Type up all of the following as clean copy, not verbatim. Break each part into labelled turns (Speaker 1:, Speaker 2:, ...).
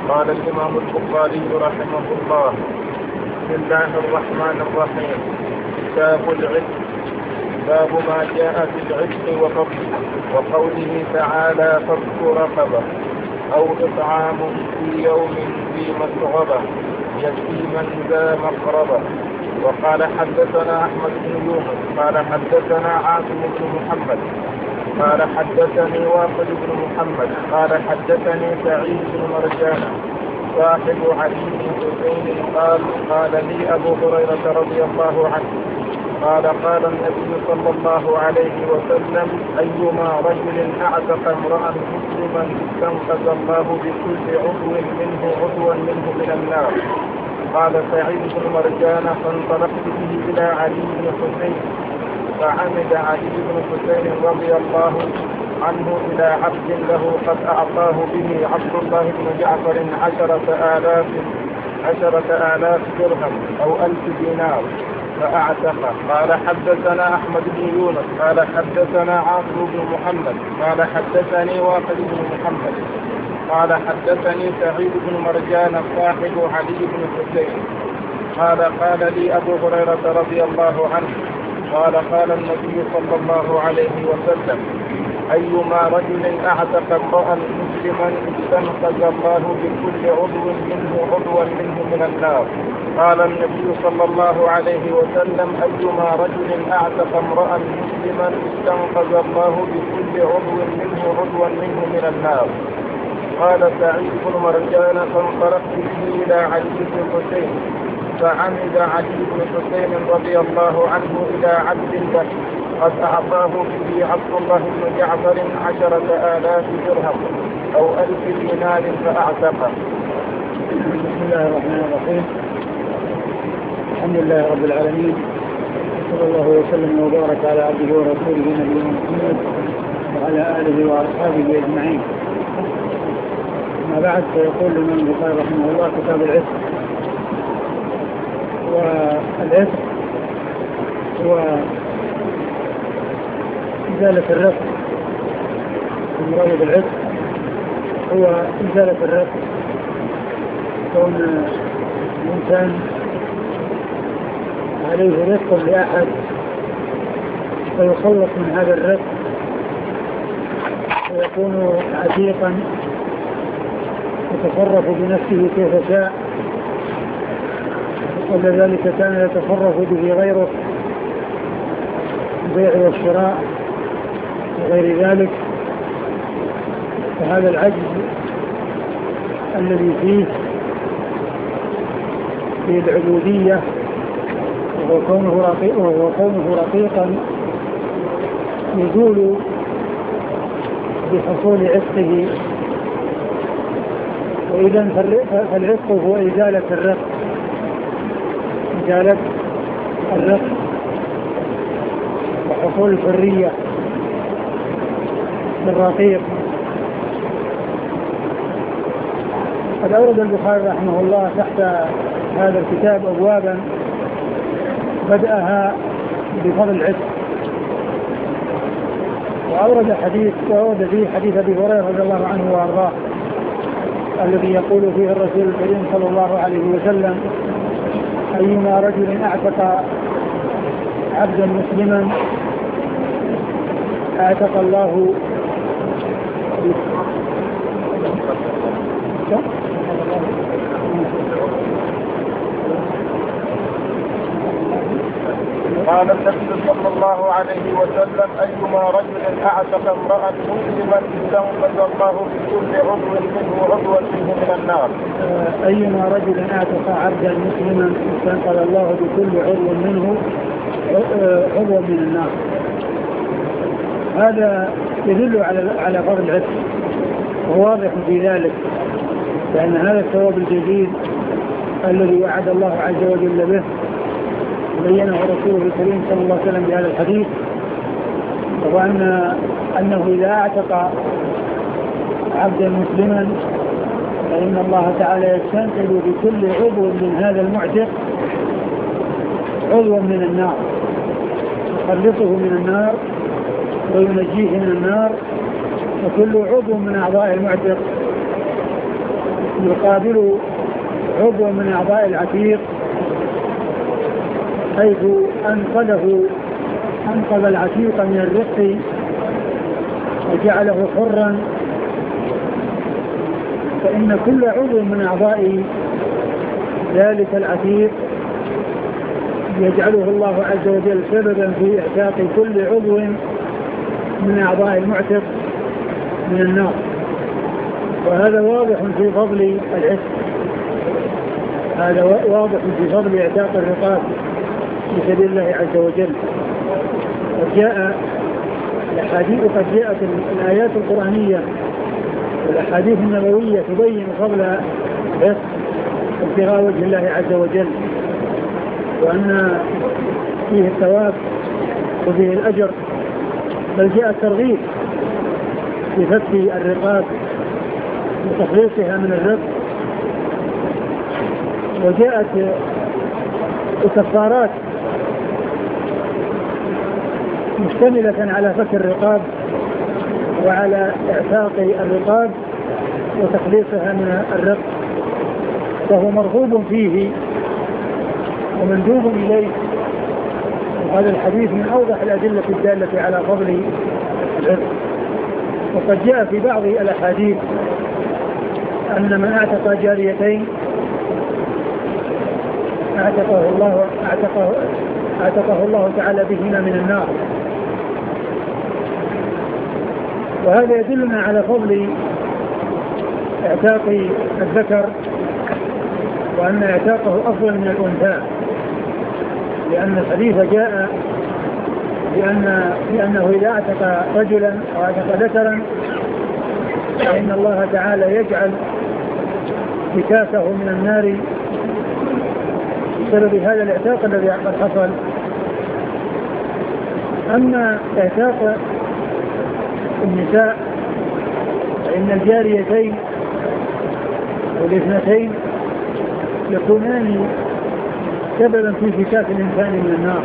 Speaker 1: قال الإمام البخاري رحمه الله: بسم الله الرحمن الرحيم. كتاب العتق. باب ما جاء في العتق وقوله تعالى: فك رقبة أو إطعام في يوم ذي مسغبة يتيما ذا مقربة. وقال حدثنا أحمد بن يونس قال حدثنا عاصم بن محمد قال حدثني واقد بن محمد قال حدثني سعيد بن مرجان صاحب علي بن حسين قال لي أبو هريرة رضي الله عنه قال النبي صلى الله عليه وسلم: أيما رجل أعتق امرأ مسلما استنقذ الله بكل عضو منه من النار. قال سعيد بن مرجان: فانطلقت به إلى علي بن حسين فعمد علي بن حسين رضي الله عنه إلى عبد له قد أعطاه به عبد الله بن جعفر 10,000 درهم أو 1000 دينار فأعتقه. قال حدثنا أحمد بن يونس قال حدثنا عاصم بن محمد قال حدثني واقد بن محمد قال حدثني سعيد بن مرجان صاحب علي بن حسين قال لي أبو هريرة رضي الله عنه قال النبي صلى الله عليه وسلم: أيما رجل أعتق امرأ مسلما استنقذ الله بكل عضو منه من النار. قال النبي صلى الله عليه وسلم: أيما رجل أعتق امرأ مسلما استنقذ الله بكل عضو منه من النار. قال سعيد بن مرجان: فانطلقت به إلى علي بن حسين فعمد علي بن حسين رضي الله عنه إلى عبد له قد أعطاه به عبد الله بن جعفر 10,000 درهم أو 1000 دينار فأعتقه.
Speaker 2: بسم الله الرحمن الرحيم. الحمد لله رب العالمين، صلى الله وسلم وبارك على عبده ورسوله نبينا محمد وعلى آله وأصحابه أجمعين. ما بعد، فيقول الإمام البخاري رحمه الله: كتاب العتق. والعتق هو إزالة الرق. المراد بالعتق هو إزالة الرق، كون الإنسان عليه رق لأحد فيخلص من هذا الرق ويكون عتيقا يتصرف بنفسه كيف شاء، ولذلك كان يتصرف به غيره، البيع والشراء وغير ذلك. فهذا العجز الذي فيه في العبودية وهو كونه رقيقا يزول بحصول عتقه. وإذا فالعتق هو إزالة الرق، إزالة الرق وحصول الحرية للرقيق. قد أورد البخاري رحمه الله تحت هذا الكتاب أبوابا بدأها بفضل العتق، وأورد فيه حديث أبي هريرة رضي الله عنه وأرضاه الذي يقول فيه الرسول الكريم صلى الله عليه وسلم: أيما رجل أعتق عبدا مسلما أعتق الله
Speaker 1: قال النبي صلى الله عليه وسلم: أيما رجل أعتق امرأ مسلما استنقذ الله بكل عضو منه من النار.
Speaker 2: أيما رجل أعتق عبدا مسلما استنقذ الله بكل عضو من النار. هذا يدل على فضل العتق، وواضح في ذلك، لأن هذا الثواب الجزيل الذي وعد الله عز وجل به بينه رسوله الكريم صلى الله عليه وسلم بهذا الحديث، وهو أنه إذا أعتق عبدا مسلما فإن الله تعالى يستنقذ بكل عضو من هذا المعتق عضوا من النار، يخلصه من النار وينجيه من النار. وكل عضو من أعضاء المعتق يقابل عضو من أعضاء العتيق، حيث أنقذ العتيق من الرق وجعله حرا، فإن كل عضو من أعضاء ذلك العتيق يجعله الله عز وجل سببا في إعتاق كل عضو من أعضاء المعتق من النار. وهذا واضح في فضل العتق، هذا واضح في فضل إعتاق الرقاب في سبيل الله عز وجل. قد جاءت الآيات القرآنية والأحاديث النبوية تبين فضل العتق ابتغاء وجه الله عز وجل، وأن فيه الثواب وفيه الأجر، بل جاء الترغيب في فك الرقاب وتخليصها من الرق، وجاءت الكفارات مشتملة على فك الرقاب وعلى إعتاق الرقاب وتخليصها من الرق، فهو مرغوب فيه ومندوب إليه. وهذا الحديث من أوضح الأدلة الدالة على فضل العتق. وقد جاء في بعض الأحاديث أن من اعتق جاريتين اعتقه الله تعالى بهما من النار. وهذا يدلنا على فضل اعتاق الذكر، وأن اعتاقه أفضل من الأنثى، لأن الحديث جاء بأنه إذا اعتق رجلا أو اعتق ذكرا فإن الله تعالى يجعل فكاكه من النار بسبب هذا الاعتاق الذي قد حصل. أما اعتاق النساء فإن الجاريتين والاثنتين يكونان سببا في فكاك الإنسان من النار،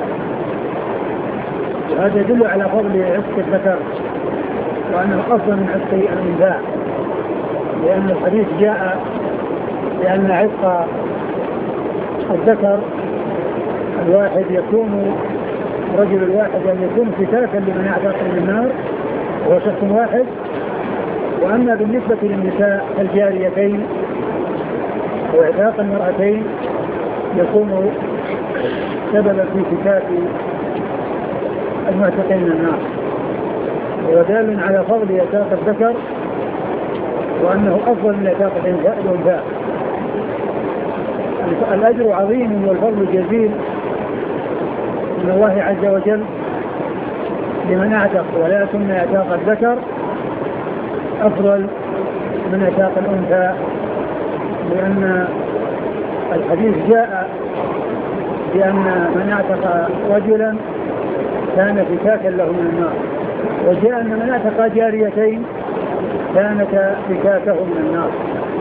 Speaker 2: وهذا يدل على فضل عتق الذكر وأنه أفضل من عتق الأنثى، لأن الحديث جاء بأن عتق الذكر الواحد يكون الرجل الواحد أن يكون فكاكا لمن يعتق من النار وهو شخص واحد. وأما بالنسبة للنساء الجاريتين واعتاق المرأتين يكون سببا في فكاك المعتقين من النار، ودال على فضل اعتاق الذكر وأنه أفضل من اعتاق الأنثى. الأجر عظيم والفضل جزيل من الله عز وجل لمن اعتق، ولكن اعتاق الذكر أفضل من اعتاق الأنثى، لأن الحديث جاء بأن من اعتق رجلا كان فكاكا له من النار، وجاء أن من اعتق جاريتين كانت فكاكه من النار.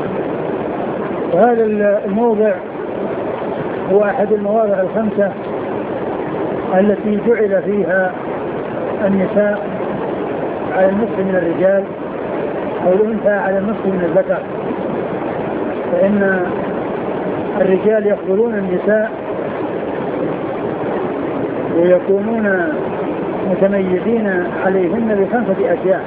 Speaker 2: وهذا الموضع هو أحد المواضع الخمسة التي جعل فيها النساء على النصف من الرجال أو الأنثى على النصف من الذكر، فإن الرجال يفضلون النساء ويكونون متميزين عليهن بخمسة أشياء،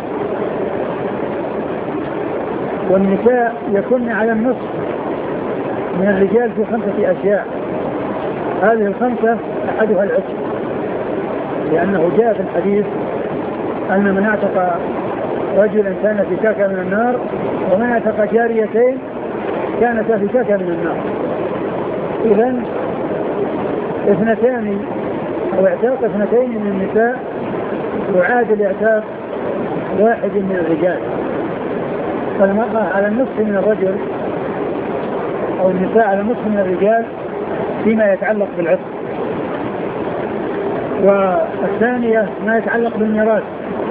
Speaker 2: والنساء يكون على النصف من الرجال في خمسة أشياء. هذه الخمسة أحدها العتق، لأنه جاء في الحديث أن من اعتق رجلا كان فكاكا من النار، ومن اعتق جاريتين كانتا فكاكا من النار. إذن اثنتان أو اعتاق اثنتين من النساء يعادل اعتاق واحد من الرجال، فالمرأة على النصف من الرجل أو النساء على النصف من الرجال فيما يتعلق بالعتق. والثانية ما يتعلق بالميراث،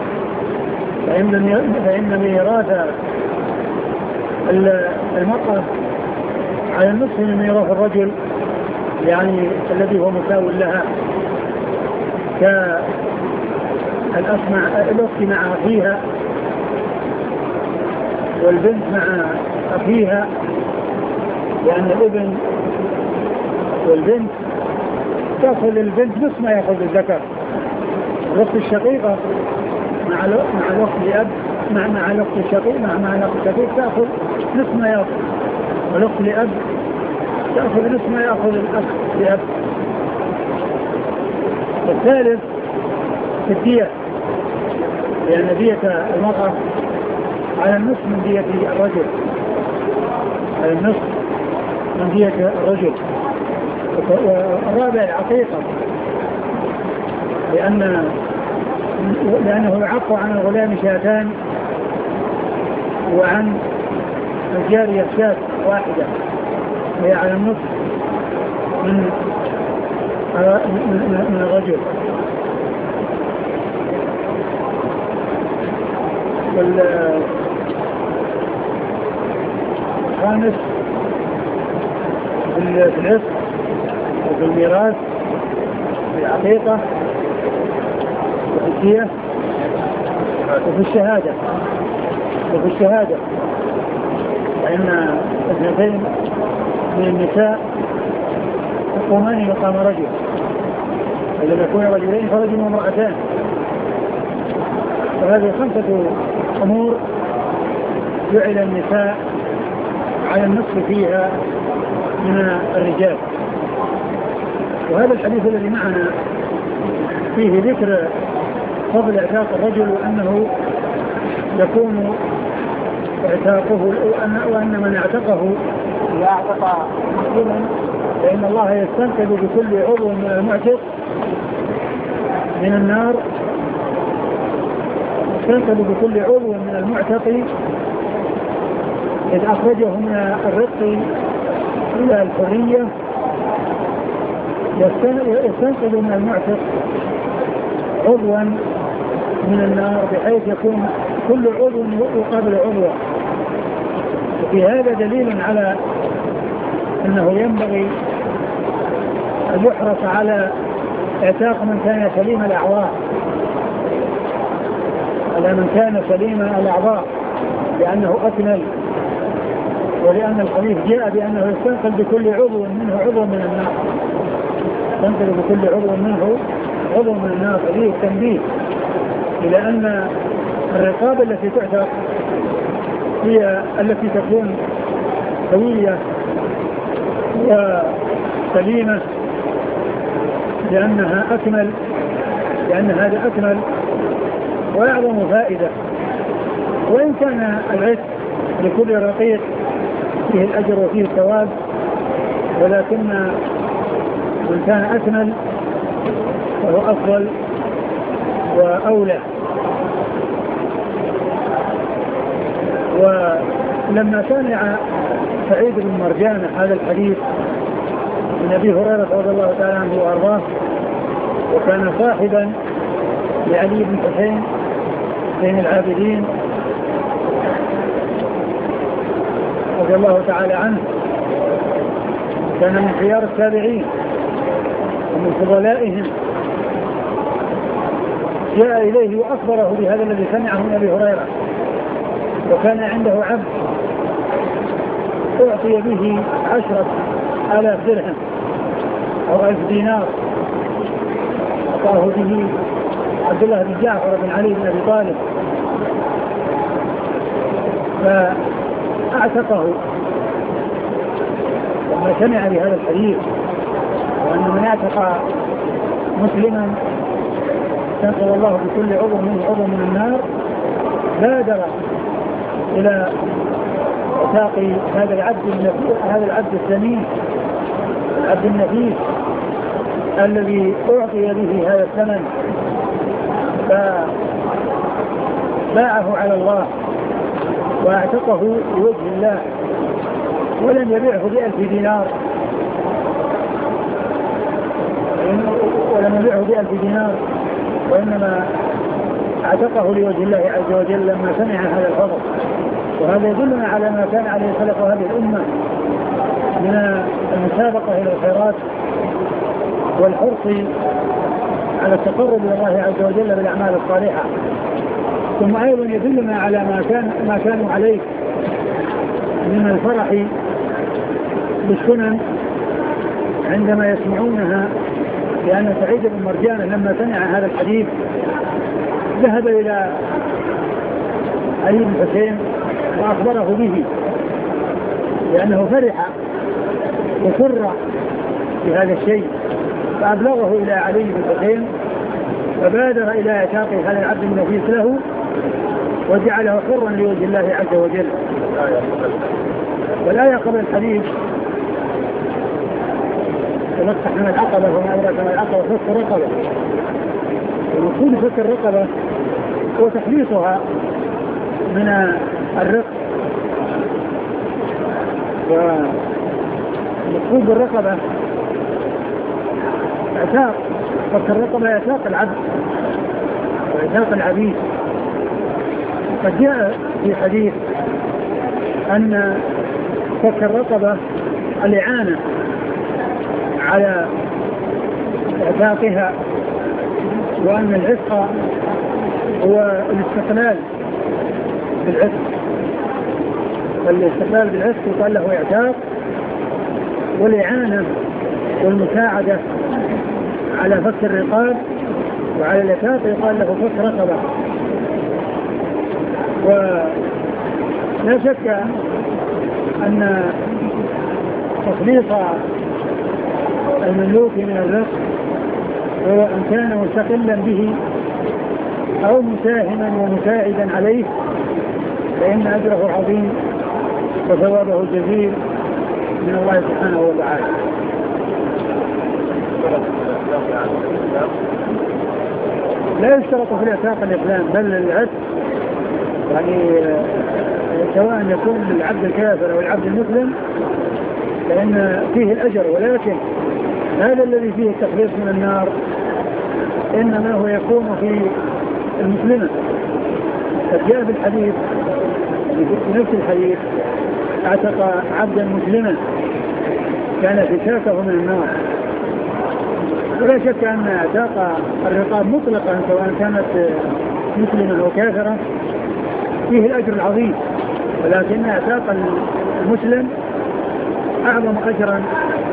Speaker 2: فإن ميراث المرأة على النصف من ميراث الرجل، يعني الذي هو مساو لها، الأخت مع أخيها والبنت مع أخيها لأن الابن والبنت تأخذ البنت نصف ما يأخذ الذكر. الأخت الشقيقة مع الأخت لأب مع الأخت الشقيق مع الأخت الشقيق تأخذ نصف ما يأخذ، والأخت لأب تأخذ نصف ما يأخذ الأخ لأب. الثالث في الدية، لأن دية المرأة على النصف من دية الرجل، على النصف من دية الرجل. والرابع العقيقة، لأنه يعق عن الغلام شاتان وعن الجارية شاة واحدة، وهي على النصف من الرجل. والخامس في العتق وفي الميراث في العقيقة وفي الدية وفي الشهادة فإن اثنتين من النساء يقومان مقام رجل، فلما يكون رجلين فرجل وامرأتان. وهذه 5 أمور جعل النساء على النصف فيها من الرجال. وهذا الحديث الذي معنا فيه ذكر فضل اعتاق الرجل، وأنه يكون اعتاقه وأن من اعتقه إذا اعتق مسلما فإن الله يستنقذ بكل عضو من المعتق من النار، يستنقذ بكل عضو من المعتق إذ أخرجه من الرق إلى الحرية، يستنقذ من المعتق عضوا من النار بحيث يكون كل عضو يقابل عضو. وفي هذا دليل على أنه ينبغي أن يحرص على اعتاق من كان سليم الأعضاء، على من كان سليم الأعضاء، لأنه أكمل، ولأن الحديث جاء بأنه يستنقذ بكل عضو منه عضو من النار، يستنقذ بكل عضو منه عضو من النار. فيه التنبيه إلى أن الرقاب التي تعتق هي التي تكون قوية وسليمة، لأن هذا أكمل وأعظم فائدة. وإن كان العتق لكل رقيق فيه الأجر وفيه الثواب، ولكن من كان أكمل فهو أفضل وأولى. ولما سمع سعيد بن مرجان هذا الحديث من أبي هريرة رضي الله تعالى عنه وأرضاه، وكان صاحبا لعلي بن حسين بين العابدين رضي الله تعالى عنه، كان من خيار التابعين ومن فضلائهم، جاء إليه وأخبره بهذا الذي سمعه من أبي هريرة. وكان عنده عبد أعطي به 10,000 درهم أو 1000 دينار، أعطاه به عبد الله بن جعفر بن علي بن أبي طالب، فأعتقه. لما سمع بهذا الحديث وأن من اعتق مسلما استنقذ الله بكل عضو منه عضو من النار، بادر إلى اعتاق هذا العبد الثمين، العبد النفيس الذي أعطي به هذا الثمن، فباعه على الله واعتقه لوجه الله، ولم يبيعه ب1000 دينار، وإنما اعتقه لوجه الله عز وجل لما سمع هذا الفضل. وهذا يدلنا على ما كان عليه سلف هذه الأمة من المسابقة إلى الخيرات والحرص على التقرب إلى الله عز وجل بالأعمال الصالحة. ثم أيضا يدلنا على ما كانوا عليه من الفرح بالسنن عندما يسمعونها، لأن سعيد بن مرجان لما سمع هذا الحديث ذهب إلى علي بن حسين وأخبره به، لأنه فرح وسر بهذا الشيء، فأبلغه إلى علي بن حسين فبادر إلى اعتاق هذا العبد النفيس له وجعله حرا لوجه الله عز وجل. والآية قبل الحديث تفتح من العقبة وما أدراك ما العقبة فك الرقبة، والمقصود فك الرقبة هو تخليصها من الرق، والمقصود بالرقبة اعتاق، فك الرقبة اعتاق العبد واعتاق العبيد. قد جاء في حديث أن فك الرقبة الإعانة على اعتاقها، وأن العتق هو الاستقلال بالعتق، فالاستقلال بالعتق يقال له اعتاق، والإعانة والمساعدة على فك الرقاب وعلى العتاق يقال له فك رقبة. ولا شك أن تخليص المملوك من الرق هو أن كان مستقلا به أو مساهما ومساعدا عليه فإن أجره عظيم وثوابه جزيل من الله سبحانه وتعالى. لا يشترط في الإعتاق الإسلام، بل العتق يعني سواء يكون العبد الكافر أو العبد المسلم فإن فيه الأجر، ولكن هذا الذي فيه التخليص من النار إنما هو يكون في المسلمة. قد جاء في الحديث في نفس الحديث اعتق عبدا مسلما كان فكاكه من النار. ولا شك أن اعتاق الرقاب مطلقا سواء كانت مسلمة أو كافرة فيه الأجر العظيم، ولكن اعتاق المسلم أعظم أجرا.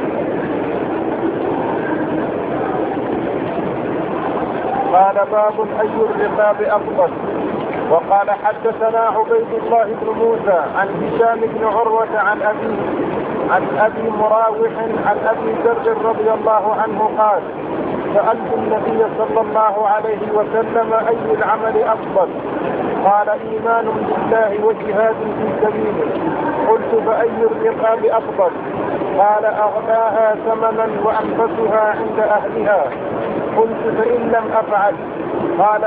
Speaker 1: قال باب أي الرقاب أفضل. وقال حدثنا عبيد الله بن موسى عن هشام بن عروة عن أبي مراوح عن أبي ذر رضي الله عنه قال سألت النبي صلى الله عليه وسلم أي العمل أفضل؟ قال إيمان بالله وجهاد في سبيله. قلت فأي الرقاب أفضل؟ قال أغلاها ثمنا وأنفسها عند أهلها. قلت فإن لم أفعل؟ قال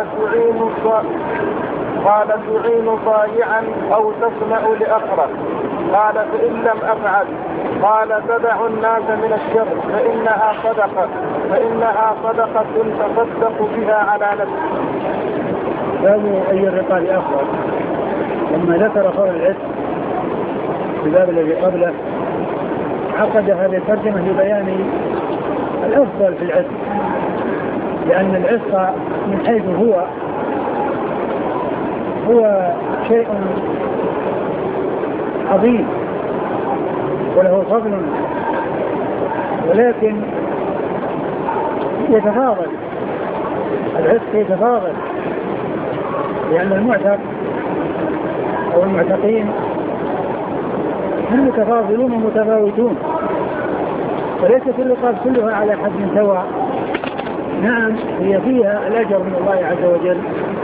Speaker 1: تعين ضايعا أو تصنع لأخرى. قال فإن لم أفعل؟ قال تدع الناس من الشر فإنها صدقة تصدق بها على نفسك.
Speaker 2: باب أي الرقاب أفضل. لما ذكر قول العتق في الباب الذي قبله عقد هذه الترجمة لبيان الأفضل في العتق، لأن العتق من حيث هو شيء عظيم وله فضل، ولكن يتفاضل العتق يتفاضل، لأن المعتق أو المعتقين هم متفاضلون ومتفاوتون، وليست الرقاب كلها على حد سواء. نعم هي فيها الأجر من الله عز وجل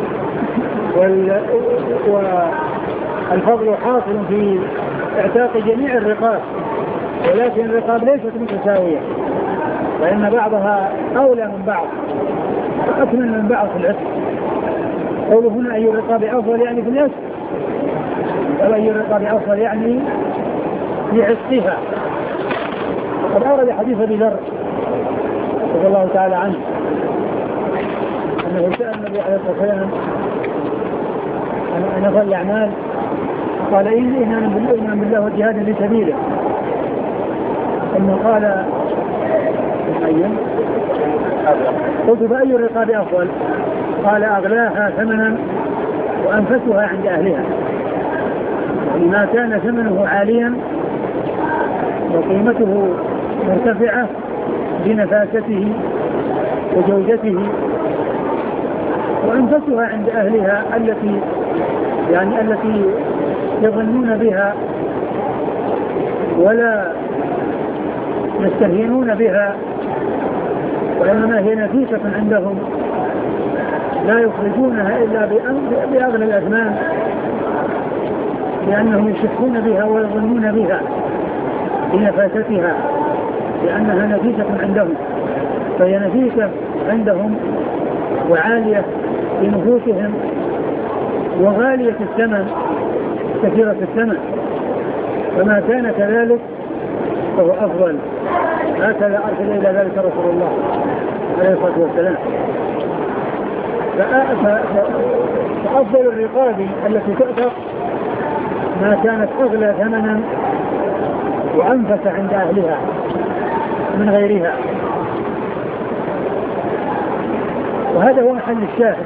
Speaker 2: والفضل حاصل في اعتاق جميع الرقاب، ولكن الرقاب ليست متساوية، فإن بعضها أولى من بعض وأكمل من بعض في العتق. قوله هنا أي الرقاب أفضل يعني في العتق، أو أي الرقاب أفضل يعني في عتقها. وقد أورد حديث أبي ذر رضي الله تعالى عنه أنه سأل النبي عليه الصلاة والسلام عن أفضل الأعمال، قال إيمان بالله وجهاد في سبيله. ثم قال قلت فأي الرقاب أفضل؟ قال أغلاها ثمنا وأنفسها عند أهلها. يعني ما كان ثمنه عاليا وقيمته مرتفعة بنفاسته وجودته، وأنفسها عند أهلها التي يظنون بها ولا يستهينون بها، وإنما هي نفيسة عندهم لا يخرجونها إلا بأغلى الأثمان، لأنهم يشكون بها ويظنون بها بنفاستها، لأنها نفيسة عندهم، فهي نفيسة عندهم وعالية بنفوسهم وغالية الثمن كثيرة الثمن، فما كان كذلك فهو أفضل. هكذا أرسل إلى ذلك رسول الله عليه الصلاة والسلام. فأفضل الرقاب التي تعتق ما كانت أغلى ثمنا وأنفس عند أهلها من غيرها. وهذا هو محل الشاهد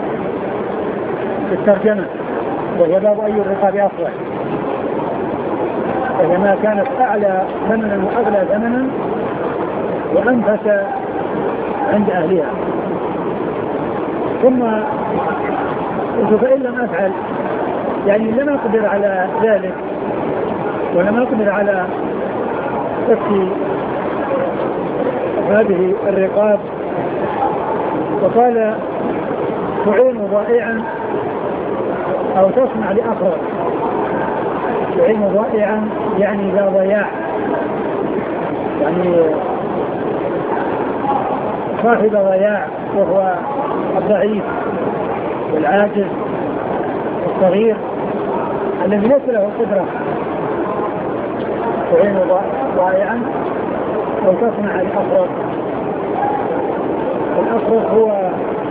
Speaker 2: في الترجمة، وهي باب أي الرقاب أفضل، وهي ما كانت أعلى ثمنا وأغلى ثمنا وأنفس عند أهلها. ثم قلت فإن لم أفعل، يعني لم أقدر على ذلك ولم أقدر على تفكي هذه الرقاب، وقال تعين ضائعا أو تصنع لأخرى. تعين ضائعا يعني ذا ضياع، يعني صاحب ضياع، وهو الضعيف والعاجز والصغير الذي ليس له قدرة. تعين ضائعا أو تصنع الأفرط. الأفرط هو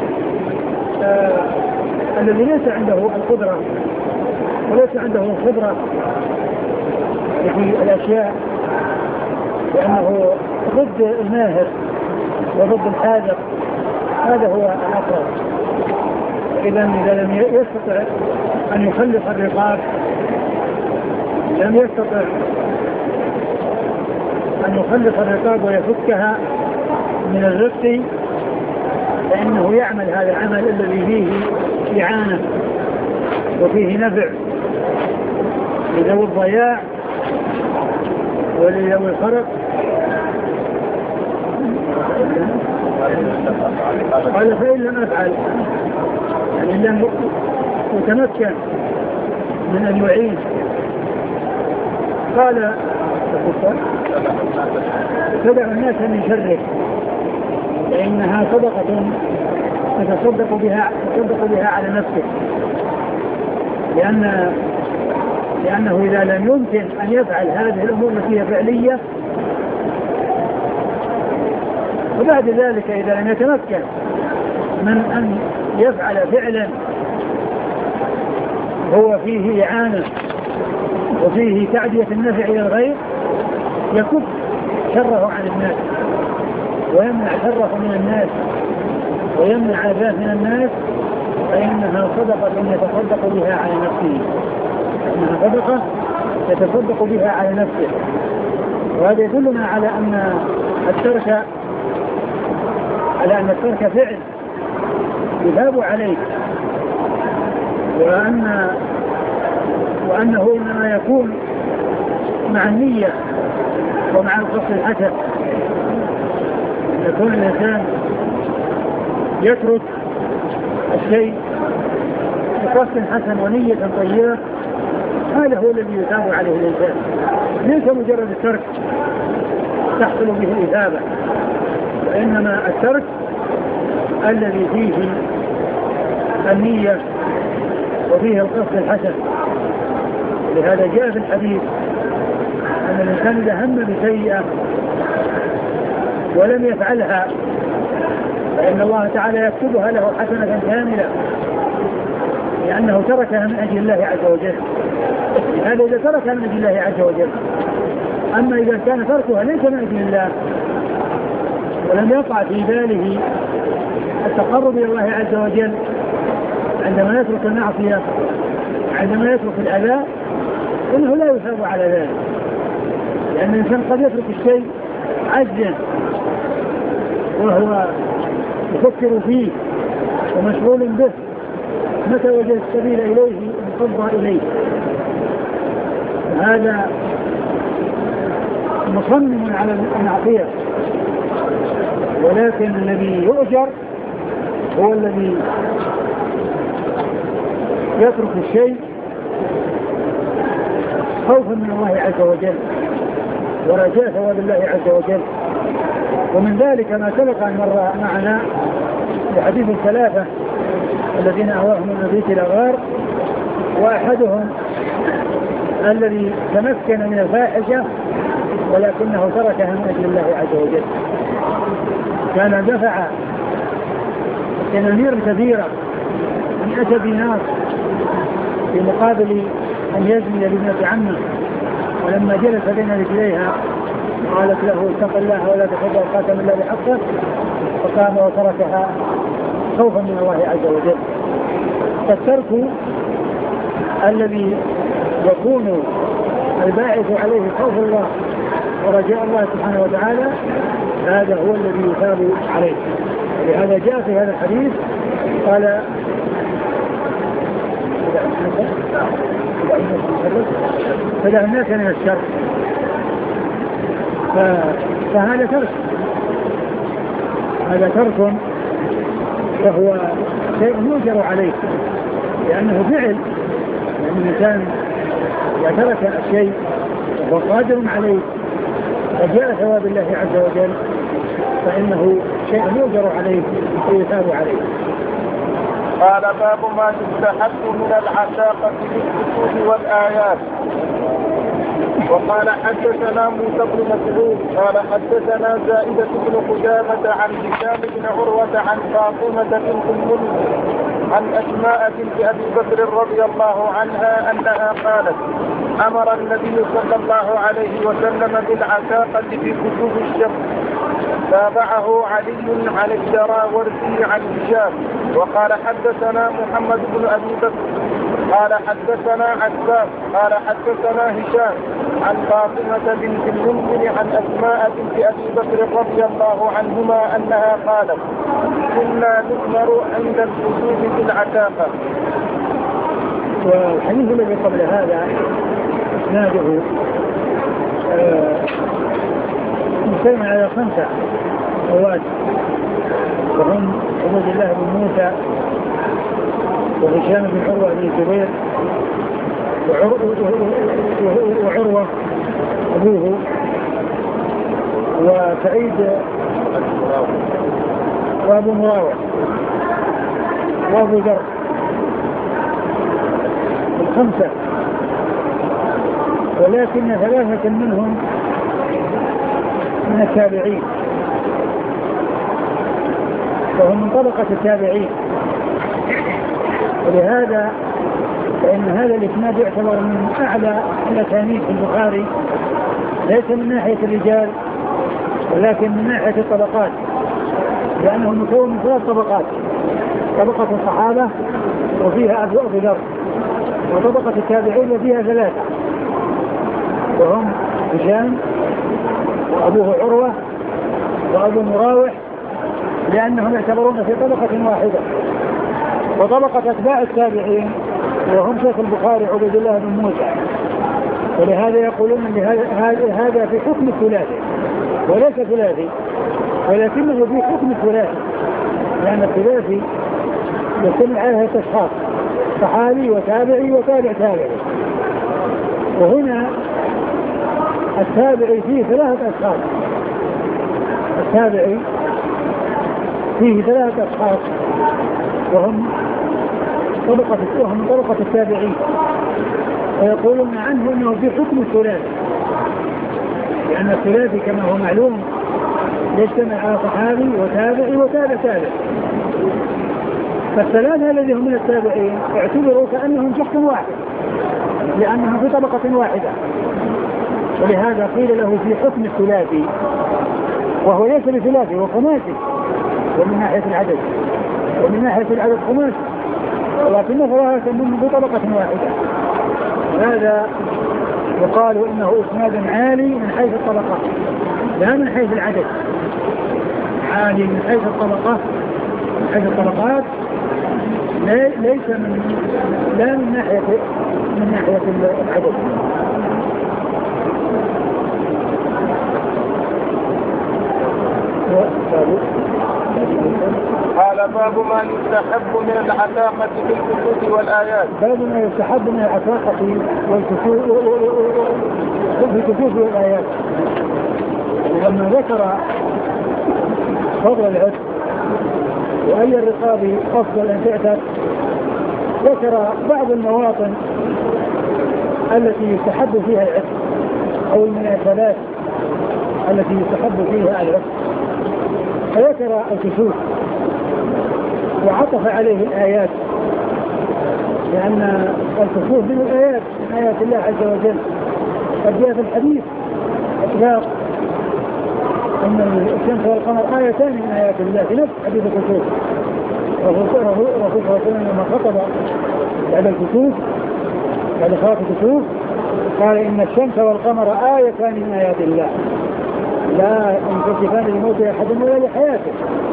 Speaker 2: الذي ليس عنده القدرة وليس عنده الخبرة في الأشياء، لأنه ضد الماهر وضد الحاذق، هذا هو الأفرط. إذا لم يستطع أن يخلص الرقاب، لم يستطع أن يخلص الرقاب ويفكها من الرق، فإنه يعمل هذا العمل الذي فيه إعانة وفيه نفع لذوي الضياع ولذوي الخرق. قال فإن لم أفعل، يعني لم يتمكن من أن يعين. قال تدع الناس من شره، فإنها صدقة تتصدق بها على نفسه، لأنه إذا لم يمكن أن يفعل هذه الأمور التي هي فعلية، وبعد ذلك إذا لم يتمكن من أن يفعل فعلا هو فيه إعانة وفيه تعدية النفع إلى الغير، يكف شره عن الناس ويمنع شره من الناس ويمنع أذاه من الناس، فإنها صدقة يتصدق بها على نفسه، إنها صدقة يتصدق بها على نفسه. وهذا يدلنا على أن الترك فعل يثاب عليه، وأنه إنما يكون مع النية ومع القصد الحسن. يكون الإنسان يترك الشيء بقصد حسن ونية طيبة، هذا هو الذي يثاب عليه الإنسان، ليس مجرد الترك تحصل به الإثابة، وإنما الترك الذي فيه النية وفيه القصد الحسن. لهذا جاء في الحديث أن الإنسان إذا هم بسيئة ولم يفعلها فإن الله تعالى يكتبها له حسنة كاملة، لأنه تركها من أجل الله عز وجل. هذا إذا تركها من أجل الله عز وجل. أما إذا كان تركها ليس من أجل الله ولم يقع في باله التقرب إلى الله عز وجل عندما يترك المعصية، عندما يترك الأذى، إنه لا يثاب على ذلك، لأن الإنسان قد يترك الشيء عجزا وهو يفكر فيه ومشغول به، متى وجد السبيل إليه انفض إليه. هذا مصمم على المعصية، ولكن الذي يؤجر هو الذي يترك الشيء خوفا من الله عز وجل ورجاء ثواب الله عز وجل. ومن ذلك ما سبق أن مر معنا في حديث الثلاثة الذين أواهم النبي إلى غار، وأحدهم الذي تمكن من الفاحشة ولكنه تركها من أجل الله عز وجل، كان دفع دنانير كثيرة 100 دينار في مقابل أن يزني لابنة عمه، ولما جلس بين رجليها قالت له اتق الله ولا تخذ الخاتم إلا بحقه، فقام وتركها خوفا من الله عز وجل. فالترك الذي يكون الباعث عليه خوف الله ورجاء الله سبحانه وتعالى هذا هو الذي يثاب عليه. لهذا جاء في هذا الحديث قال فدعناك من الشر، فهذا ترك، هذا ترك فهو شيء يؤجر عليه لأنه فعل، لأن الإنسان إذا ترك الشيء وهو قادر عليه وجاء ثواب الله عز وجل فإنه شيء يؤجر عليه ويثاب عليه.
Speaker 1: قال باب ما يستحب من العتاقة في الكتب والآيات. وقال حدثنا موسى بن مسعود قال حدثنا زائدة بن قدامة عن هشام بن عروة عن فاطمة بنت المنذر عن أسماء بنت أبي بكر رضي الله عنها أنها قالت أمر النبي صلى الله عليه وسلم بالعتاقة في كتب الشمس. تابعه علي عن الدراوردي عن هشام. وقال حدثنا محمد بن أبي بكر قال حدثنا عباس قال حدثنا هشام عن فاطمة بنت المنذر عن أسماء بنت أبي بكر رضي الله عنهما أنها قالت كنا نؤمر عند الخروج بالعتاقة.
Speaker 2: والحديث الذي قبل هذا اسناده مستمع على 5 رواد، وهم عبد الله بن موسى وهشام بن عروة بن الزبير وعروة أبوه وسعيد وأبو مراوح وأبو ذر، 5، ولكن 3 منهم من التابعين وهم من طبقة التابعين، ولهذا فإن هذا الإسناد يعتبر من أعلى الأسانيد في البخاري، ليس من ناحية الرجال ولكن من ناحية الطبقات، لأنه مكون من 3 طبقات: طبقة الصحابة وفيها أبو ذر، وطبقة التابعين وفيها 3 وهم هشام وأبوه عروة وأبو مراوح، لأنهم يعتبرون في طبقة واحدة. وطبقة أتباع التابعين وهم شيخ البخاري عبد الله بن موسى، ولهذا يقولون أن هذا في حكم الثلاثي وليس ثلاثي، ولكنه في حكم الثلاثي، لأن الثلاثي يجتمع عليها أشخاص: صحابي وتابعي وتابع تابعي. وهنا التابعي فيه 3 أشخاص، التابعي فيه 3 أشخاص وهم طبقة التابعين، ويقولون عنه أنه في حكم الثلاثي، لأن الثلاثي كما هو معلوم يجتمع على صحابي وتابعي وتابع تابع. فال3 الذين هم من التابعين اعتبروا كأنهم شخص واحد لأنهم في طبقة واحدة، ولهذا قيل له في حكم الثلاثي، وهو ليس بثلاثي وخماسي، ومن ناحية العدد خماسي، ولكن 3 منهم في طبقة واحدة. هذا وقالوا إنه إسناد عالي من حيث الطبقة لا من حيث العدد، عالي من حيث الطبقة، من حيث الطبقات، ليس لا من ناحية العدد.
Speaker 1: قال باب ما يستحب من العتاقة في الكتب والآيات.
Speaker 2: باب ما يستحب من العتاقة في الكتب والآيات. لما ذكر فضل العتق وأي الرقاب أفضل أن تعتق، ذكر بعض المواطن التي يستحب فيها العتق أو المناسبات التي يستحب فيها العتق، فذكر الكسوف وعطف عليه الآيات، لأن الكسوف من الآيات، من آيات الله عز وجل. قد جاء في الحديث إطلاق أن الشمس والقمر آيتان من آيات الله في نفس حديث الكسوف. الرسول صلى الله عليه وسلم لما خطب بعد الكسوف، بعد صلاة الكسوف، قال إن الشمس والقمر آيتان من آيات الله لا ينكشفان لموت أحد ولا لحياته.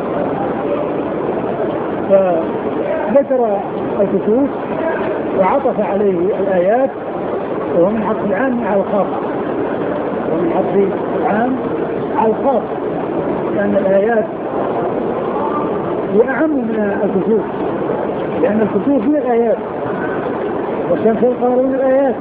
Speaker 2: فذكر الكسوف وعطف عليه الآيات، وهو من عطف العام على الخاص، ومن عطف العام على الخاص، لأن الآيات هي أعم من الكسوف، لأن الكسوف من الآيات والشمس والقمر من الآيات،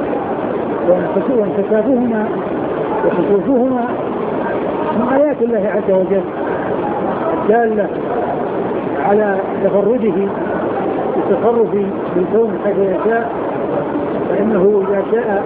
Speaker 2: وانكشافهما وخسوفهما من آيات الله عز وجل الدالة على تفرده بالتصرف بالكون حيث يشاء، فإنه إذا شاء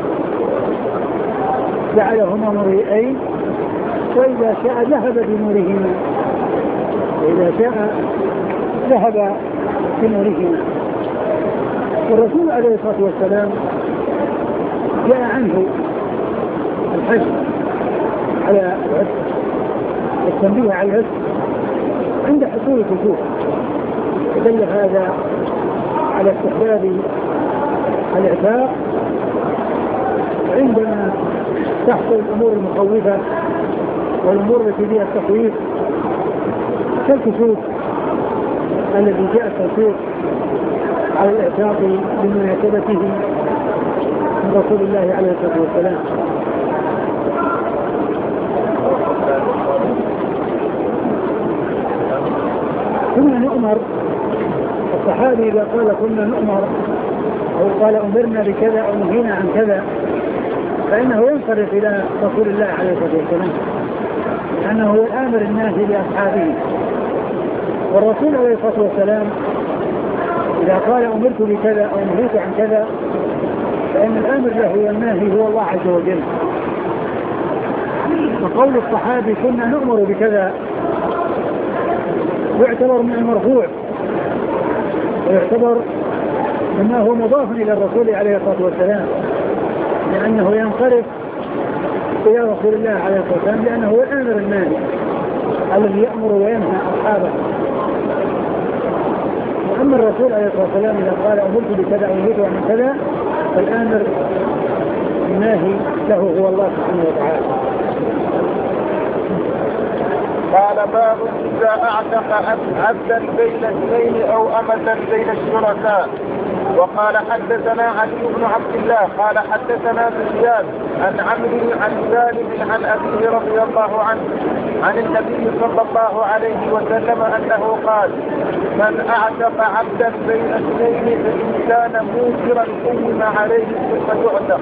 Speaker 2: جعلهما مريئين، وإذا شاء ذهب بنورهما، وإذا شاء ذهب بنورهما. والرسول عليه الصلاة والسلام جاء عنه الحث على العتق والتنبيه على العتق عند حصول الكسوف، ودل هذا على استحباب الاعتاق عندما تحصل الامور المخوفه والامور التي فيها التخويف كالكسوف الذي جاء التوثيق على الاعتاق بمناسبته من رسول الله عليه الصلاه والسلام. كنا نؤمر، الصحابي إذا قال كنا نؤمر أو قال أمرنا بكذا أو نهينا عن كذا، فإنه ينصرف إلى رسول الله عليه الصلاة والسلام، لأنه هو الآمر الناهي لأصحابه. والرسول عليه الصلاة والسلام إذا قال أمرت بكذا أو نهيت عن كذا، فإن الآمر له والناهي هو الله عز وجل. فقول الصحابي كنا نؤمر بكذا يعتبر من المرفوع، ويعتبر مما هو مضاف إلى الرسول عليه الصلاة والسلام، لأنه ينصرف إلى رسول الله عليه الصلاة والسلام، لأنه هو الآمر الناهي الذي يأمر وينهى أصحابه. وأما الرسول عليه الصلاة والسلام إذا قال أمرت بكذا أو نهيت عن كذا، فالآمر الناهي له هو الله سبحانه وتعالى.
Speaker 1: قال باب إذا أعتق عبدا بين اثنين أو أمة بين الشركاء. وقال حدثنا علي بن عبد الله قال حدثنا سفيان عن عمرو عن سالم عن أبيه رضي الله عنه عن النبي صلى الله عليه وسلم أنه قال من أعتق عبدا بين اثنين فإن كان موسرا قوم عليه ثم يعتق.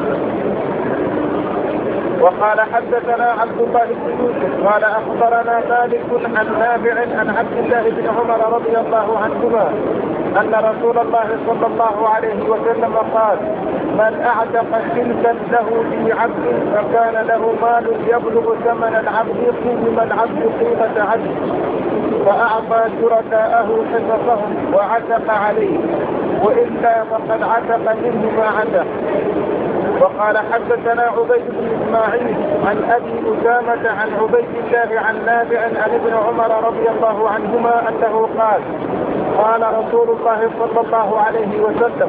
Speaker 1: وقال حدثنا عبد الله بن يوسف قال أخبرنا مالك عن نافع عن عبد الله بن عمر رضي الله عنهما أن رسول الله صلى الله عليه وسلم قال من أعتق شركا له في عبد فكان له مال يبلغ ثمن العبد قيم العبد قيمة عبد فأعطى شركاءه حصصهم وعتق عليه، وإلا فقد عتق منه ما عتق. وقال حدثنا عبيد بن إسماعيل عن أبي أسامة عن عبيد الله عن نافع عن ابن عمر رضي الله عنهما أنه قال قال رسول الله صلى الله عليه وسلم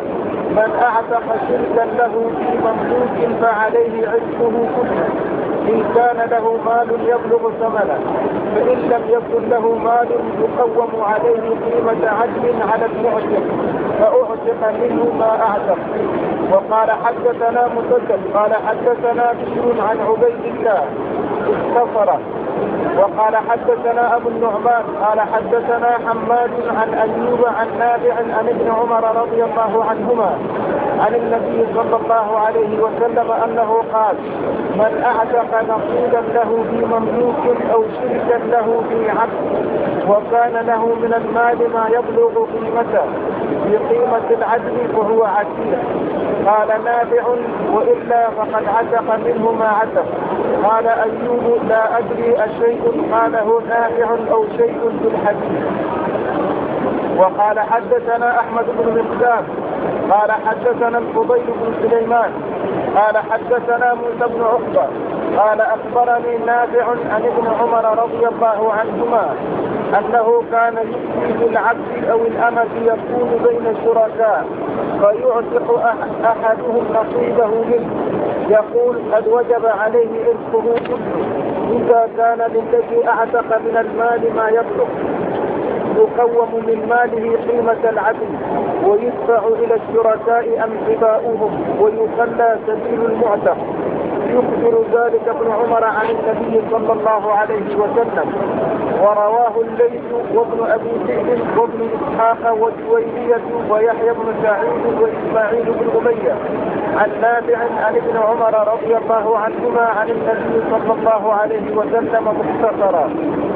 Speaker 1: من أعتق شركا له في مملوك فعليه عتقه كله إن كان له مال يبلغ ثمنه، فإن لم يكن له مال يقوم عليه قيمة عدل على المعتق فأعتق منه ما أعتق. وقال حدثنا مسدد قال حدثنا بشر عن عبيد الله اختصره. وقال حدثنا أبو النعمان قال حدثنا حماد عن أيوب عن نافع عن ابن عمر رضي الله عنهما عن النبي صلى الله عليه وسلم أنه قال: من أعتق نصيبا له في مملوك أو شركا له في عبد وكان له من المال ما يبلغ قيمته بقيمة العدل فهو عتيق. قال نافع: وإلا فقد عتق منه ما عتق. قال أيوب: لا أدري أشيء قاله نافع أو شيء في الحديث. وقال حدثنا أحمد بن مقدام قال حدثنا الفضيل بن سليمان قال حدثنا موسى بن عقبة قال أخبرني نافع عن ابن عمر رضي الله عنهما أنه كان يفتي بالعبد أو الأمة يكون بين شركاء فيعتق أحدهم نصيبه منه، يقول: قد وجب عليه رزقه كله إذا كان للذي أعتق من المال ما يبلغ، يقوم من ماله قيمة العدل ويدفع إلى الشركاء أنصباؤهم ويخلى سبيل المعتق. يخبر ذلك ابن عمر عن النبي صلى الله عليه وسلم. ورواه الليث وابن أبي ذئب وابن إسحاق والجويرية ويحيى بن سعيد وإسماعيل بن أمية عن نافع عن ابن عمر رضي الله عنهما عن النبي صلى الله عليه وسلم مختصرا.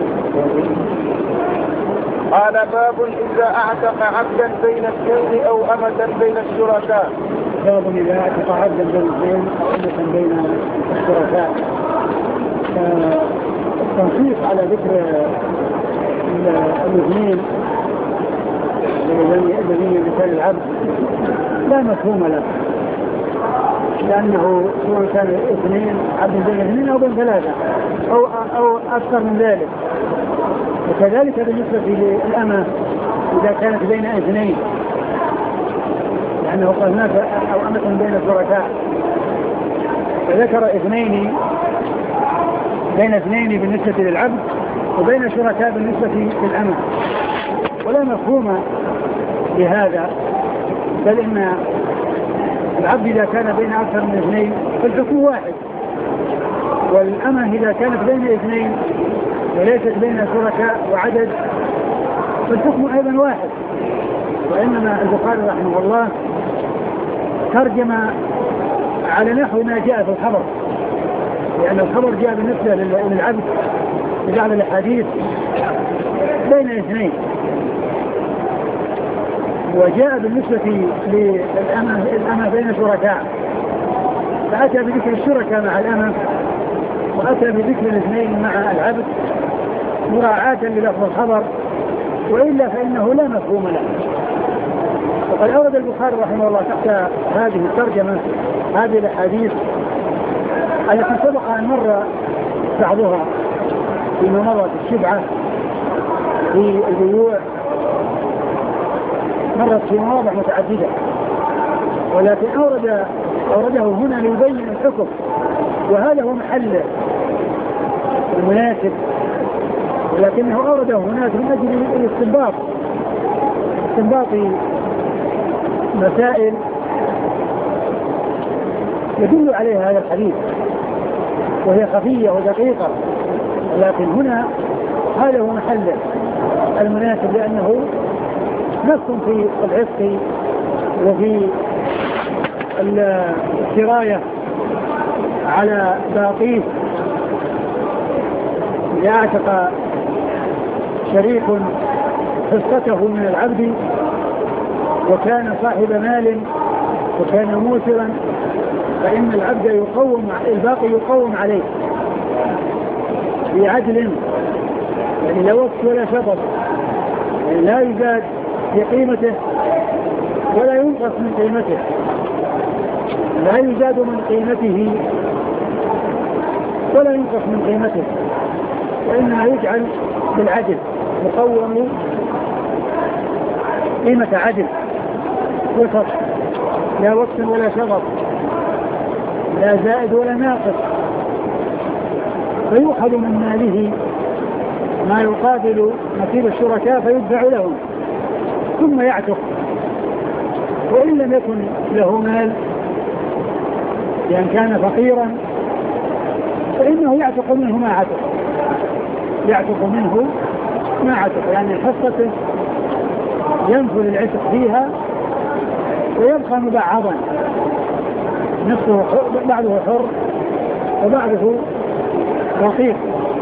Speaker 1: قال: باب إذا أعتق عبدا بين اثنين أو أمة بين الشركاء.
Speaker 2: باب إذا أعتق عبدا بين اثنين أو أمة بين الشركاء. التنصيص على ذكر الاثنين الذين يمثل العبد لا مفهوم له، لأنه سواء كان اثنين عبد بين اثنين أو بين ثلاثة أو أكثر من ذلك. وكذلك بالنسبة للأمة إذا كانت بين اثنين، لأنه قال هناك أو أمة بين الشركاء، فذكر اثنين بين اثنين بالنسبة للعبد وبين الشركاء بالنسبة للأمة، ولا مفهوم لهذا، بل إن العبد إذا كان بين أكثر من اثنين فالحكم واحد، والأمة إذا كانت بين اثنين وليست بين شركاء وعدد فالحكم أيضا واحد. وإنما البخاري رحمه الله ترجم على نحو ما جاء في الخبر، لأن الخبر جاء بالنسبة للعبد بجعل الحديث بين اثنين، وجاء بالنسبة للأمة بين شركاء، فأتى بذكر الشركاء مع الأمة وأتى بذكر الاثنين مع العبد مراعاة للفظ الخبر، وإلا فإنه لا مفهوم له. وقد أورد البخاري رحمه الله تحت هذه الترجمة هذه الأحاديث التي سبق أن مر بعضها فيما مضى في الشبعة في البيوع، مرت في مواضع متعددة، ولكن أورده هنا ليبين الحكم، وهذا هو محل المناسب، ولكنه أورده هناك من أجل الاستنباط مسائل يدل عليها هذا الحديث، وهي خفية ودقيقة، ولكن هنا هذا هو محل المناسب، لأنه نص في العتق وفي السراية على باقيه. يعتق شريك حصته من العبد وكان صاحب مال وكان موسرا، فإن العبد الباقي يقوم عليه بعدل، يعني لا وقت ولا شطط، يعني لا يزاد في قيمته ولا ينقص من قيمته، لا يزاد من قيمته ولا ينقص من قيمته، وإنما يجعل بالعدل، مقوم قيمة عدل وسط لا وقت ولا شغف، لا زائد ولا ناقص، فيؤخذ من ماله ما يقابل نصيب الشركاء فيدفع لهم ثم يعتق. وإن لم يكن له مال لأن كان فقيرا فإنه يعتق منه ما عتق، يعتق منه ما عتق، يعني حصته ينفذ العتق فيها ويبقى مبعضا، نصفه بعضه حر وبعضه رقيق.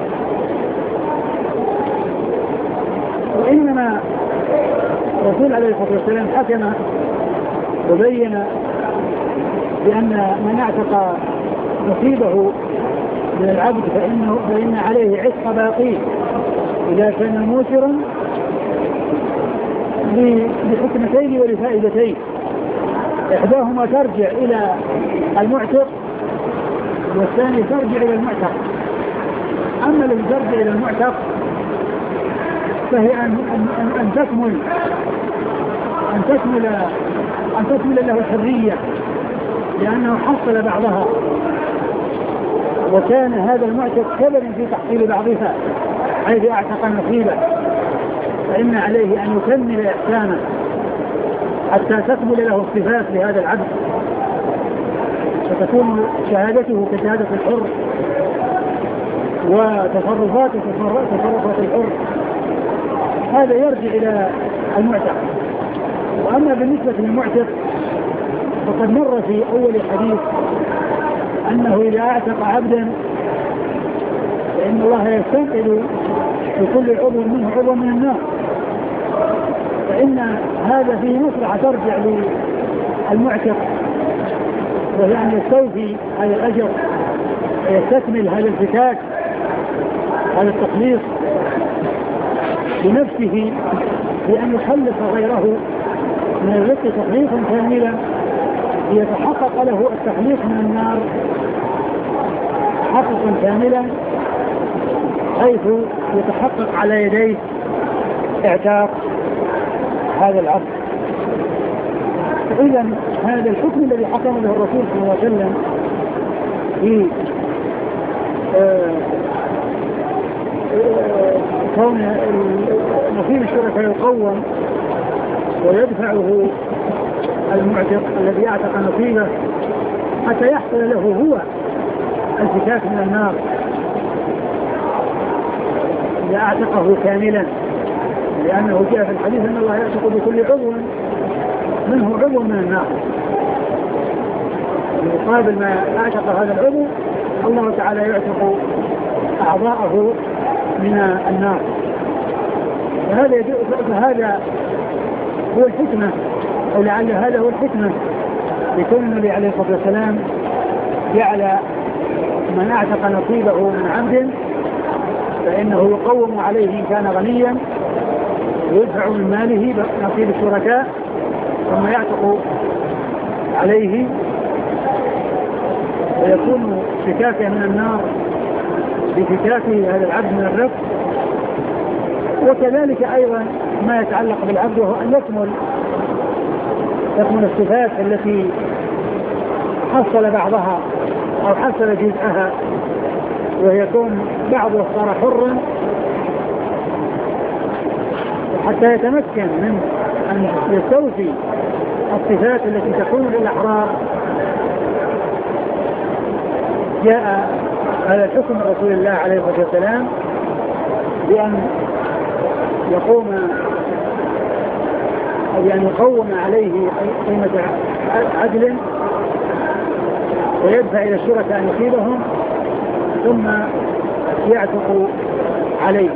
Speaker 2: وإنما الرسول عليه الصلاة والسلام حكم وبين بأن من اعتق نصيبه من العبد فإن عليه عتق باقي إذا كان موسرا لحكمتين ولفائدتين، إحداهما ترجع إلى المعتق والثاني ترجع إلى المعتق. أما الذي ترجع إلى المعتق فهي أن تكمل له الحرية لأنه حصل بعضها، وكان هذا المعتق سببا في تحصيل بعضها حيث اعتق نصيبه، فإن عليه أن يكمل إحسانه حتى تكمل له الصفات لهذا العبد، فتكون شهادته كشهادة الحر وتصرفاته تصرفات الحر. هذا يرجع إلى المعتق. وأما بالنسبة للمعتق فقد مر في أول الحديث أنه إذا اعتق عبدا فإن الله يستنقذ بكل عضو منه عضو من النار، فإن هذا فيه مصلحة ترجع للمعتق، وهي أن يستوفي هذا الأجر ويستكمل هذا الفتاك هذا التخليص بنفسه بأن يخلص غيره من الرق تخليصا كاملا ليتحقق له التخليص من النار تحققا كاملا، حيث يتحقق على يديه اعتاق هذا العبد. فإذا هذا الحكم الذي حكم به الرسول صلى الله عليه وسلم في كون نصيب الشركاء يقوم ويدفعه المعتق الذي اعتق نصيبه حتى يحصل له هو الفكاك من النار إذا اعتقه كاملا، لأنه جاء في الحديث أن الله يعتق بكل عضو منه عضو من النار، مقابل ما اعتق هذا العضو الله تعالى يعتق أعضاءه من النار. فهذا هو الحكمة، أو لعل هذا هو الحكمة لكون النبي عليه الصلاة والسلام جعل من اعتق نصيبه من عبد فإنه يقوم عليه إن كان غنيا ويدفع من ماله نصيب الشركاء ثم يعتق عليه ويكون فكاكه من النار بفكاكه هذا العبد من الرق. وكذلك أيضا ما يتعلق بالعبد وهو أن تكمل الصفات التي حصل بعضها أو حصل جزءها، ويكون بعضه صار حرا حتى يتمكن من أن يستوفي الصفات التي تكون للأحرار. جاء هذا الحكم رسول الله عليه الصلاة والسلام بأن يقوم يعني يقوم عليه قيمة عدل ويدفع إلى الشركاء نصيبهم ثم يعتق عليه.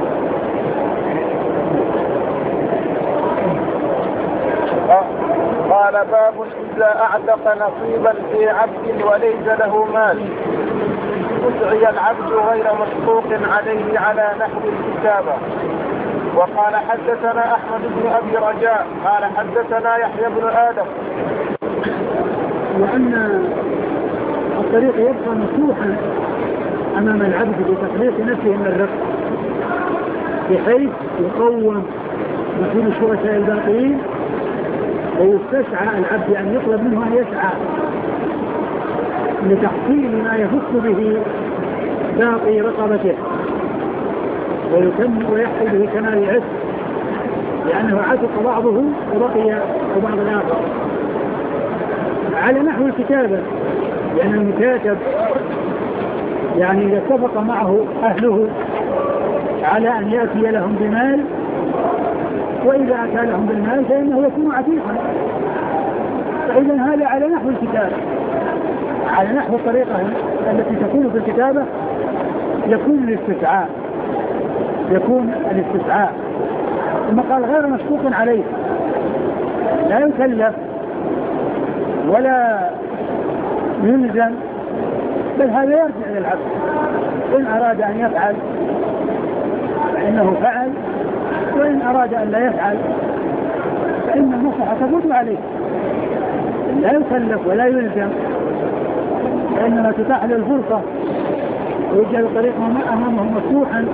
Speaker 1: قال باب إذا أعتق نصيبا في عبد وليس له مال أدعي العبد غير مشقوق عليه على نحو الكتابة. وقال حدثنا أحمد بن أبي رجاء قال حدثنا يحيى بن آدم.
Speaker 2: وأن الطريق يبقى مفتوحا أمام العبد بتخليص نفسه من الرق بحيث يقوم نصيب الشركاء الباقين ويستسعى العبد أن يطلب منه أن يسعى لتحصيل ما يفك به باقي رقبته ويحصل به كمال العتق، لأنه عتق بعضه وبقي بعض الآخر. على نحو الكتابة، لأن المكاتب يعني إذا اتفق معه أهله على أن يأتي لهم بمال، وإذا أتى لهم بالمال فإنه يكون عتيقا. فإذا هذا على نحو الكتابة، على نحو الطريقة التي تكون في الكتابة يكون الاستسعاء. ثم قال غير مشكوك عليه، لا يكلف ولا يلزم، بل هذا يرجع إلى العبد. إن أراد أن يفعل فإنه فعل، وإن أراد أن لا يفعل فإن المصلحة تفوت عليه. لا يكلف ولا يلزم، فإنما تتاح له الفرصة ويجعل طريقه أمامه مفتوحا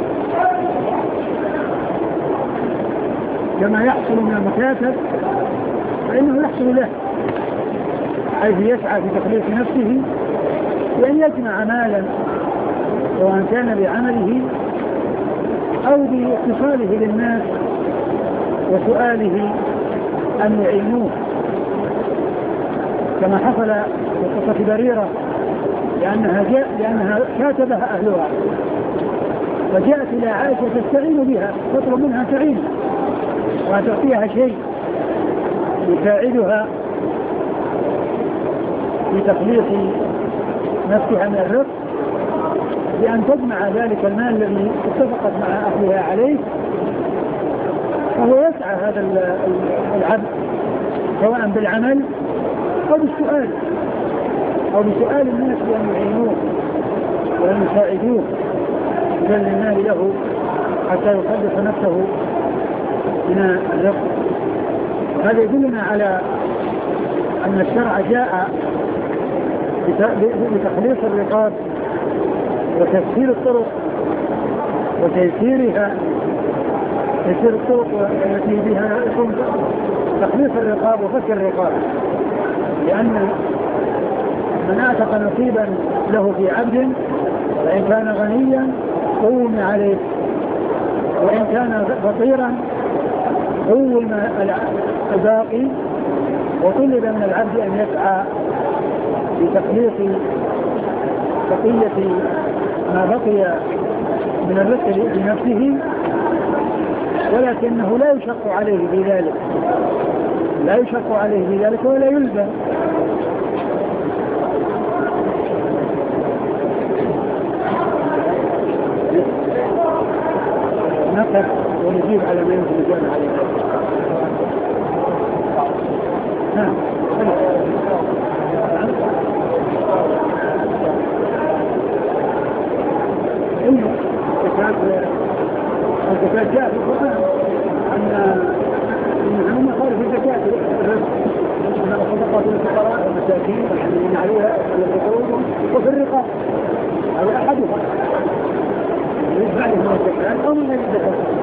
Speaker 2: كما يحصل من المكاتب، فإنه يحصل له، حيث يسعى في تخليص نفسه بأن يجمع مالا، سواء كان بعمله أو باتصاله للناس وسؤاله أن يعينوه، كما حصل في قصة بريرة، لأنها كاتبها أهلها فجاءت إلى عائشة تستعين بها، تطلب منها تعين وتعطيها شيء يساعدها في تخليص نفسها من الرق، بأن تجمع ذلك المال الذي اتفقت مع أهلها عليه. فهو يسعى هذا العبد سواء بالعمل أو بسؤال الناس بأن يعينوه وأن يساعدوه بذل المال له حتى يخلص نفسه من الرق. هذا يدلنا على أن الشرع جاء بتخليص الرقاب وتسهيل الطرق وتيسيرها، تيسير الطرق التي بها يكون تخليص الرقاب وفك الرقاب، لأن من أعتق نصيبا له في عبد فإن كان غنيا قوم عليه، وإن كان فقيرا قوم الباقي، وطلب من العبد أن يسعى بتخليص بقية ما بقي من الرزق لنفسه، ولكنه لا يشق عليه بذلك ولا يلزم. نقف ونجيب على ما يمكن الجامع عليه. الزكاة جاء في القرآن أن هم قالوا في الزكاة أن الصدقات للفقراء والمساكين والحاملين عليها والفقراء وفي الرقاب، هذا أحدها يتبع لهم الزكاة أو من غير الزكاة.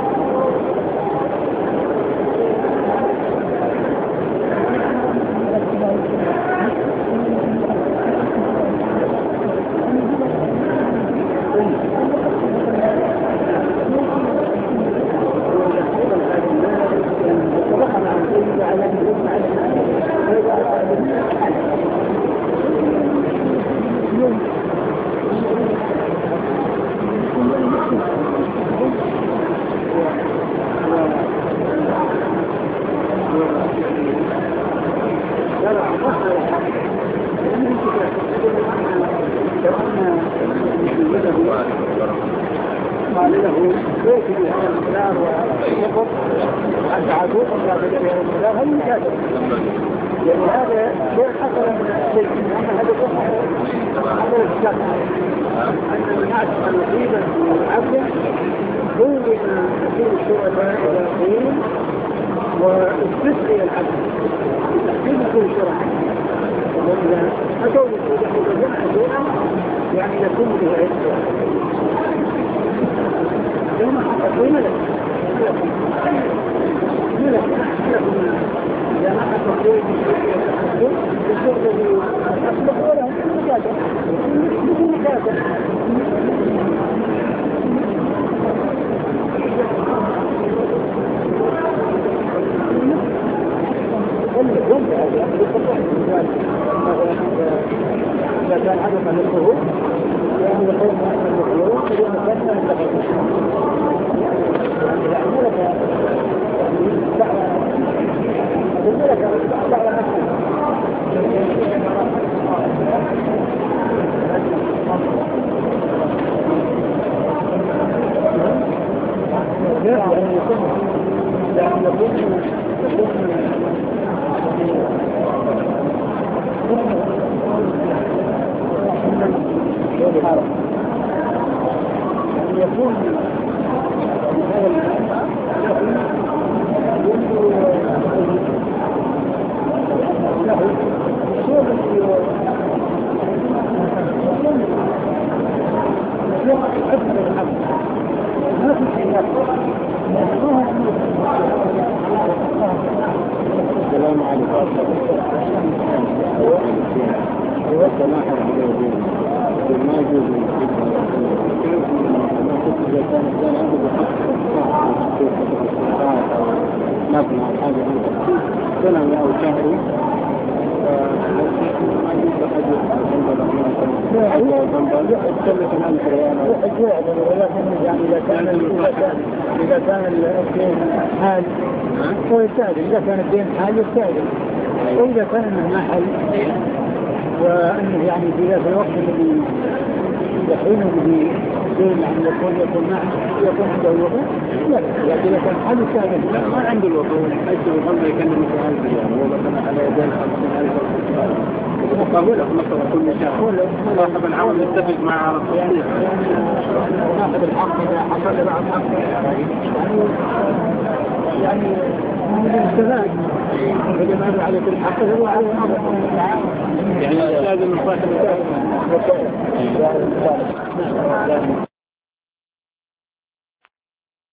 Speaker 2: إذا كان حدث من الظهور يعني يقول من الظهور إذا كان من يكون السلام عليكم. ما يجوز إذا كان عنده بحق نبنى حاجة سنة أو شهر ما يجوز إذا كان الدين حال هو يستأذن، إذا كان الدين حال يستأذن، وإذا كان ما حل وأنه يعني في ذات الوقت الذي يحين به دين عن يكون عنده الوضوء لا، لكن إذا كان حال يستأذن
Speaker 1: ما عنده الوضوء حيث الغمر يكلم في هذا الرجال هو مثلا على يدين 50,000 مقابلة مثلا كل شهر صاحب العمل يتفق مع رسول
Speaker 2: صاحب الحق إذا حصل مع الحق يعني من الاستفاد إذا ما على كل حق هو على الأمر
Speaker 1: يعني لازم نصاحب